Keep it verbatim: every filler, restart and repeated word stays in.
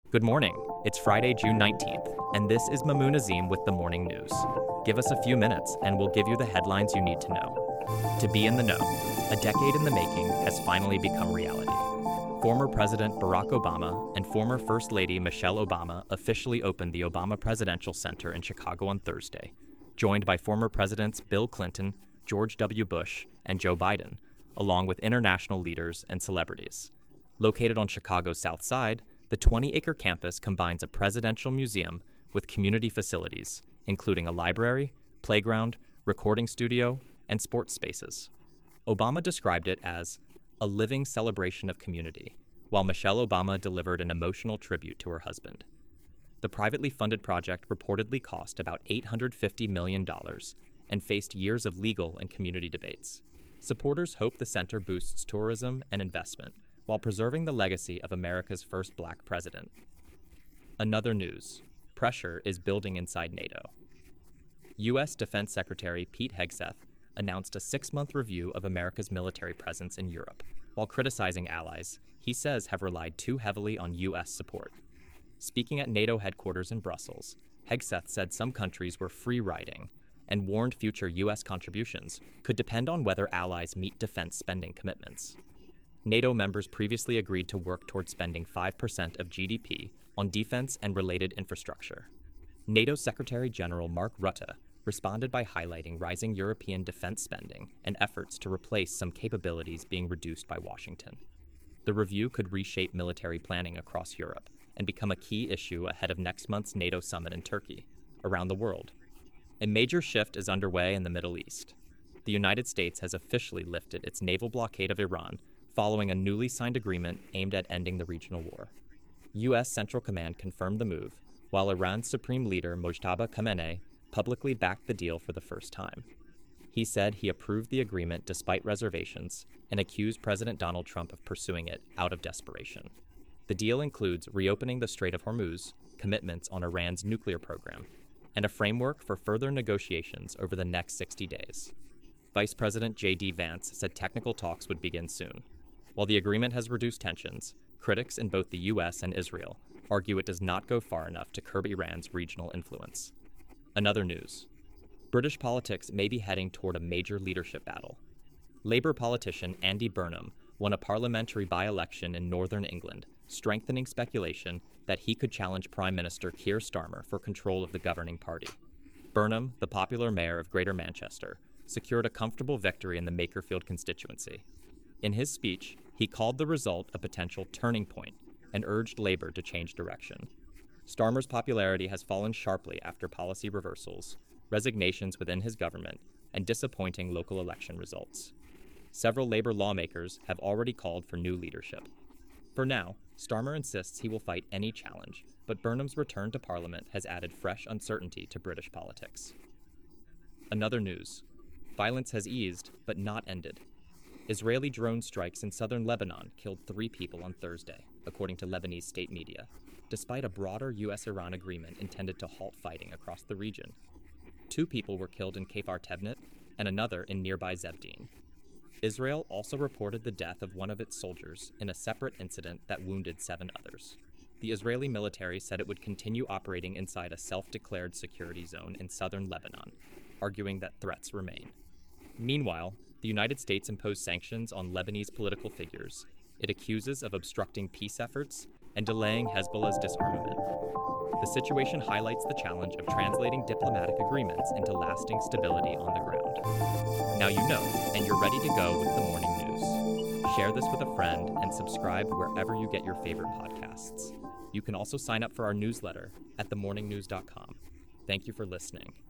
Good morning. It's Friday, June nineteenth, and this is Mamoon Azim with the Morning News. Give us a few minutes, and we'll give you the headlines you need to know. To be in the know, a decade in the making has finally become reality. Former President Barack Obama and former First Lady Michelle Obama officially opened the Obama Presidential Center in Chicago on Thursday, joined by former Presidents Bill Clinton, George W. Bush, and Joe Biden, along with international leaders and celebrities. Located on Chicago's South Side, the twenty-acre campus combines a presidential museum with community facilities, including a library, playground, recording studio, and sports spaces. Obama described it as a living celebration of community, while Michelle Obama delivered an emotional tribute to her husband. The privately funded project reportedly cost about eight hundred fifty million dollars and faced years of legal and community debates. Supporters hope the center boosts tourism and investment, while preserving the legacy of America's first black president. Another news: pressure is building inside NATO. U S Defense Secretary Pete Hegseth announced a six-month review of America's military presence in Europe, while criticizing allies he says have relied too heavily on U S support. Speaking at NATO headquarters in Brussels, Hegseth said some countries were free-riding and warned future U S contributions could depend on whether allies meet defense spending commitments. NATO members previously agreed to work toward spending five percent of G D P on defense and related infrastructure. NATO Secretary General Mark Rutte responded by highlighting rising European defense spending and efforts to replace some capabilities being reduced by Washington. The review could reshape military planning across Europe and become a key issue ahead of next month's NATO summit in Turkey. Around the world, a major shift is underway in the Middle East. The United States has officially lifted its naval blockade of Iran following a newly signed agreement aimed at ending the regional war. U S Central Command confirmed the move, while Iran's Supreme Leader Mojtaba Khamenei publicly backed the deal for the first time. He said he approved the agreement despite reservations and accused President Donald Trump of pursuing it out of desperation. The deal includes reopening the Strait of Hormuz, commitments on Iran's nuclear program, and a framework for further negotiations over the next sixty days. Vice President J D Vance said technical talks would begin soon. While the agreement has reduced tensions, critics in both the U S and Israel argue it does not go far enough to curb Iran's regional influence. Another news: British politics may be heading toward a major leadership battle. Labour politician Andy Burnham won a parliamentary by-election in Northern England, strengthening speculation that he could challenge Prime Minister Keir Starmer for control of the governing party. Burnham, the popular mayor of Greater Manchester, secured a comfortable victory in the Makerfield constituency. In his speech, he called the result a potential turning point and urged Labour to change direction. Starmer's popularity has fallen sharply after policy reversals, resignations within his government, and disappointing local election results. Several Labour lawmakers have already called for new leadership. For now, Starmer insists he will fight any challenge, but Burnham's return to Parliament has added fresh uncertainty to British politics. Another news: violence has eased, but not ended. Israeli drone strikes in southern Lebanon killed three people on Thursday, according to Lebanese state media, despite a broader U S Iran agreement intended to halt fighting across the region. Two people were killed in Kfar Tevnit and another in nearby Zebdin. Israel also reported the death of one of its soldiers in a separate incident that wounded seven others. The Israeli military said it would continue operating inside a self-declared security zone in southern Lebanon, arguing that threats remain. Meanwhile, the United States imposed sanctions on Lebanese political figures it accuses of obstructing peace efforts and delaying Hezbollah's disarmament. The situation highlights the challenge of translating diplomatic agreements into lasting stability on the ground. Now you know, and you're ready to go with the morning news. Share this with a friend and subscribe wherever you get your favorite podcasts. You can also sign up for our newsletter at the morning news dot com. Thank you for listening.